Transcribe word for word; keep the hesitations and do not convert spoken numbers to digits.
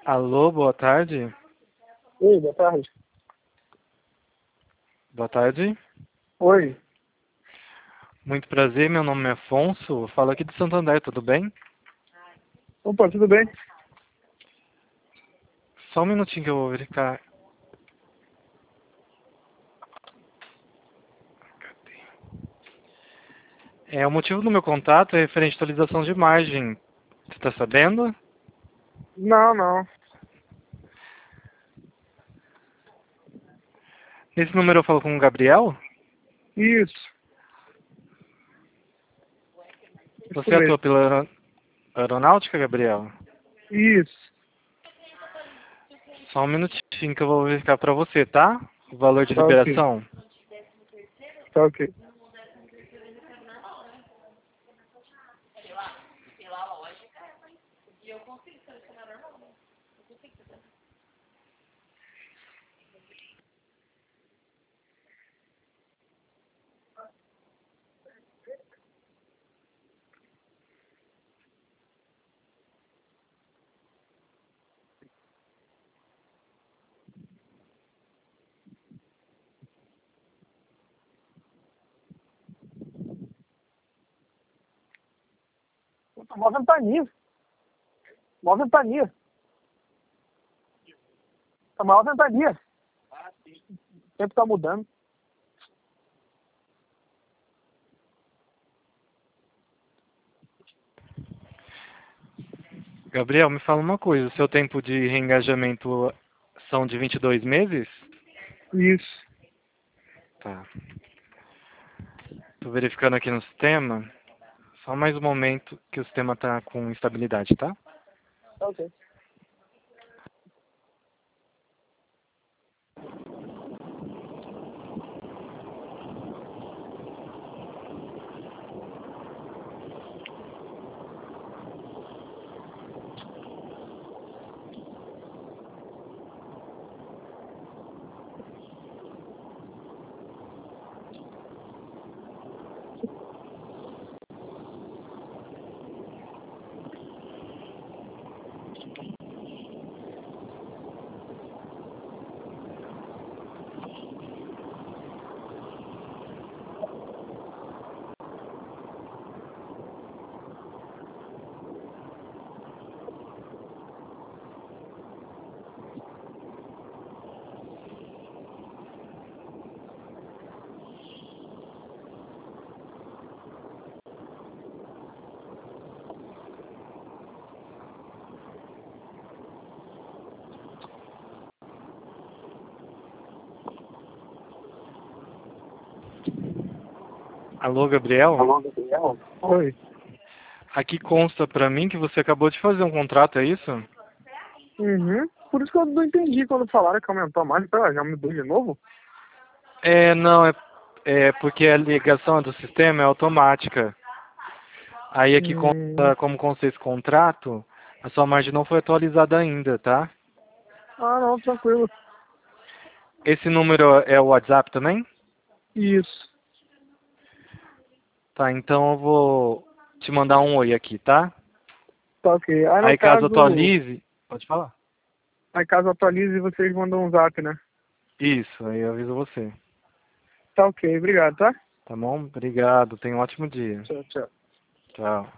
Alô, boa tarde. Oi, boa tarde. Boa tarde. Oi. Muito prazer, meu nome é Afonso. Falo aqui de Santo André, tudo bem? Opa, tudo bem? Só um minutinho que eu vou verificar. É, o motivo do meu contato é referente à atualização de imagem. Você está sabendo? Não, não. Nesse número eu falo com o Gabriel? Isso. Isso Você atua mesmo. pela aero- aeronáutica, Gabriel? Isso. Só um minutinho que eu vou verificar para você, tá? O valor de Tá ok. liberação. Tá ok. Puta, mó ventania. Mó ventania. Tá maior ventania. O tempo tá mudando. Gabriel, me fala uma coisa. O seu tempo de reengajamento são de vinte e dois meses? Isso. Tá. Tô verificando aqui no sistema. Só mais um momento que o sistema tá com instabilidade, tá? Tá ok. Alô, Gabriel? Alô, Gabriel? Oi. Aqui consta pra mim que você acabou de fazer um contrato, é isso? Uhum. Por isso que eu não entendi quando falaram que aumentou mais. Pera, já mudou de novo? É, não, é, é porque a ligação do sistema é automática. Aí aqui Hum. consta como consta esse contrato, a sua margem não foi atualizada ainda, tá? Ah, não, tranquilo. Esse número é o WhatsApp também? Isso. Tá, então eu vou te mandar um oi aqui, tá? Tá ok. Aí no Aí caso caso, atualize, pode falar. aí caso atualize, vocês mandam um zap, né? Isso, aí eu aviso você. Tá ok. Obrigado, tá? Tá bom? Obrigado, tenha um ótimo dia. Tchau, tchau. Tchau.